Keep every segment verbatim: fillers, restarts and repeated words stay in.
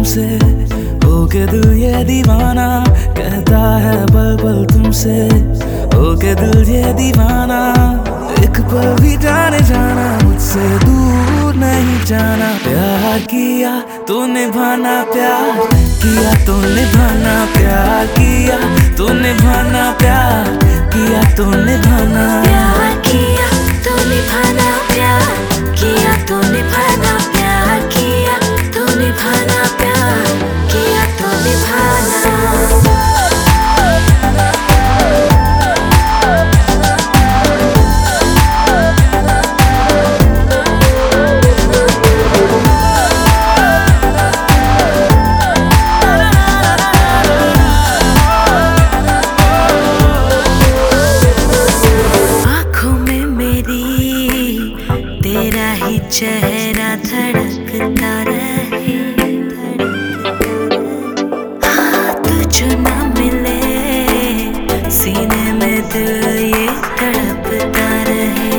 तुमसे, होके दिल ये दीवाना, कहता है पल पल तुमसे, होके दिल ये दीवाना। एक पल भी जाने जाना, मुझसे दूर नहीं जाना। प्यार किया तो निभाना, प्यार किया तो निभाना, प्यार किया तो निभाना, प्यार किया तो निभाना, प्यार किया तो निभाना, प्यार किया तो निभाना, प्यार किया तो निभाना, प्यार किया तो निभाना। तेरा ही चेहरा धड़कता रहे, हाँ तुझ ना मिले सीने में दिल ये तड़पता रहे।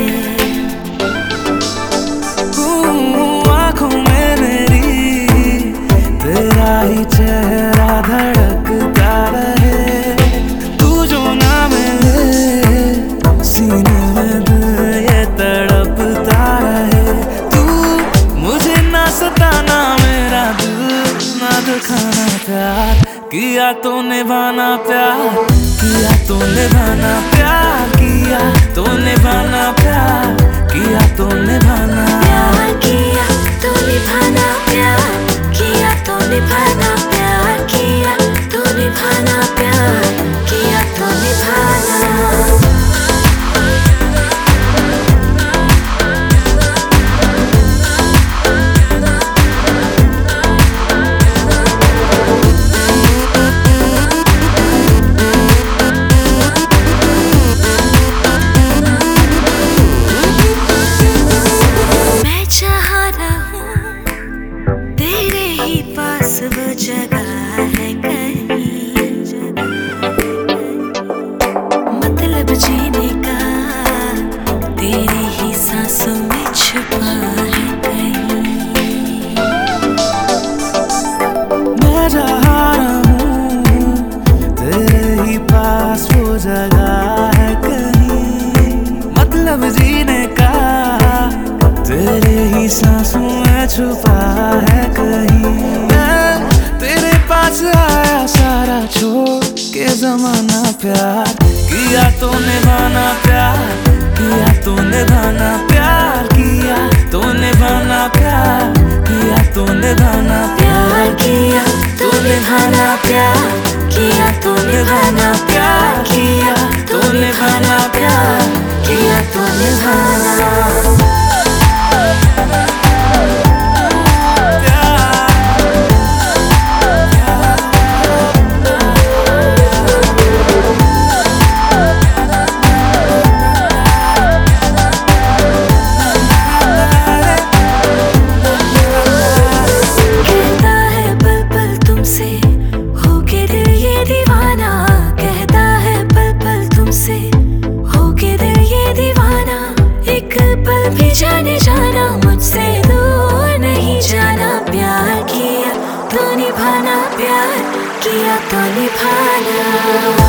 आँखों में मेरी तेरा ही चेहरा धड़कता रहे, तू जो ना मिले सीने में दिल ये तड़पता रहे। तू मुझे ना सताना, मेरा दिल ना दुखाना, प्यार किया तो निभाना, प्यार किया तो निभाना, प्यार किया तो निभाना, प्यार किया तो निभाना, प्यार किया तो निभाना, प्यार किया तो निभाना, प्यार किया तो निभाना, प्यार किया तो निभाना। पास वो जगह है कहीं, मतलब जीने का तेरी ही सांसों में छुपा है कहीं। मैं जहाँ रहूं तेरे ही पास वो जगह है कहीं, मतलब जीने का तेरे ही सांसों में छुपा है कहीं। तेरे पास आया सारा छोड़ के जमाना, प्यार किया तो निभाना, प्यार किया तो निभाना, प्यार किया तो निभाना, प्यार किया तो निभाना, प्यार किया तो निभाना, प्यार किया तो निभाना, प्यार किया तो निभाना, प्यार किया तो निभाना। जाने जाना, मुझसे दूर नहीं जाना, प्यार किया तो निभाना, प्यार किया तो निभाना।